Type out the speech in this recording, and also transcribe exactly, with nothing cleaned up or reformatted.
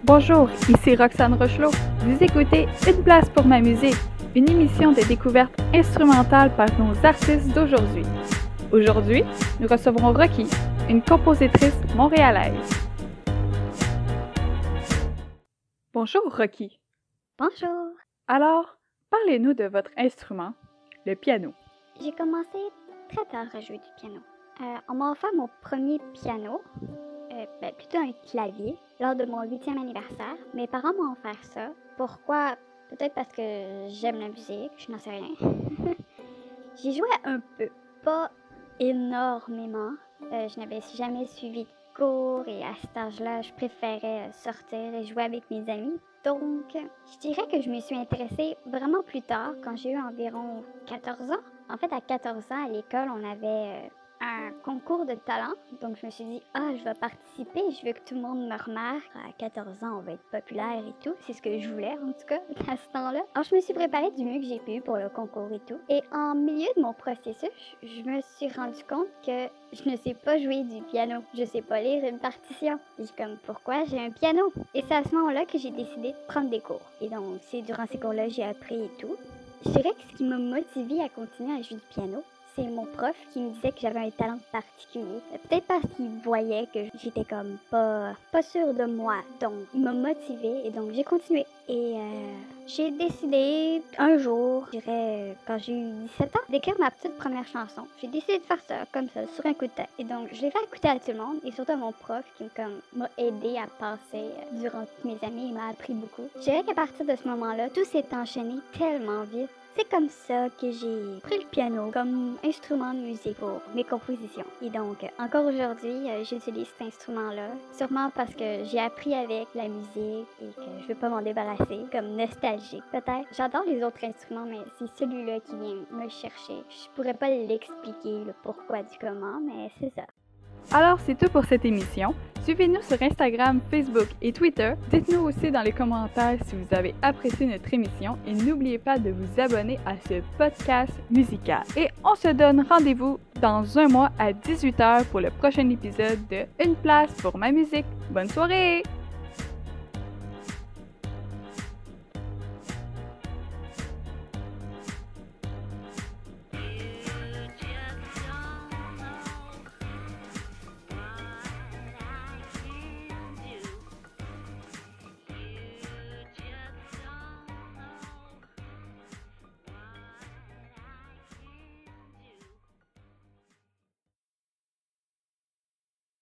Bonjour, ici Roxane Rochelot. Vous écoutez Une place pour ma musique, une émission de découverte instrumentale par nos artistes d'aujourd'hui. Aujourd'hui, nous recevrons Rocky, une compositrice montréalaise. Bonjour Rocky. Bonjour. Alors, parlez-nous de votre instrument, le piano. J'ai commencé très tard à jouer du piano. Euh, on m'a offert mon premier piano, euh, ben, plutôt un clavier, lors de mon huitième anniversaire. Mes parents m'ont offert ça. Pourquoi? Peut-être parce que j'aime la musique, je n'en sais rien. J'y jouais un peu, pas énormément. Euh, je n'avais jamais suivi de cours et à cet âge-là, je préférais sortir et jouer avec mes amis. Donc, je dirais que je me suis intéressée vraiment plus tard, quand j'ai eu environ quatorze ans. En fait, à quatorze ans, à l'école, on avait euh, un concours de talent. Donc, je me suis dit, ah, je vais participer, je veux que tout le monde me remarque. À quatorze ans, on va être populaire et tout. C'est ce que je voulais, en tout cas, à ce temps-là. Alors, je me suis préparée du mieux que j'ai pu pour le concours et tout. Et en milieu de mon processus, je me suis rendu compte que je ne sais pas jouer du piano. Je sais pas lire une partition. J'ai comme, pourquoi j'ai un piano? Et c'est à ce moment-là que j'ai décidé de prendre des cours. Et donc, c'est durant ces cours-là, j'ai appris et tout. Je dirais que ce qui m'a motivée à continuer à jouer du piano, c'est mon prof qui me disait que j'avais un talent particulier. Peut-être parce qu'il voyait que j'étais comme pas, pas sûre de moi. Donc, il m'a motivée et donc j'ai continué. Et euh, j'ai décidé un jour, je dirais quand j'ai eu dix-sept ans, d'écrire ma petite première chanson. J'ai décidé de faire ça comme ça, sur un coup de tête. Et donc, je l'ai fait écouter à tout le monde et surtout à mon prof qui comme, m'a aidé à passer durant toutes mes années. Il m'a appris beaucoup. Je dirais qu'à partir de ce moment-là, tout s'est enchaîné tellement vite. C'est comme ça que j'ai pris le piano comme instrument de musique pour mes compositions. Et donc, encore aujourd'hui, euh, j'utilise cet instrument-là, sûrement parce que j'ai appris avec la musique et que je veux pas m'en débarrasser, comme nostalgique peut-être. J'adore les autres instruments, mais c'est celui-là qui vient me chercher. Je pourrais pas l'expliquer, le pourquoi du comment, mais c'est ça. Alors, c'est tout pour cette émission. Suivez-nous sur Instagram, Facebook et Twitter. Dites-nous aussi dans les commentaires si vous avez apprécié notre émission et n'oubliez pas de vous abonner à ce podcast musical. Et on se donne rendez-vous dans un mois à dix-huit heures pour le prochain épisode de Une place pour ma musique. Bonne soirée!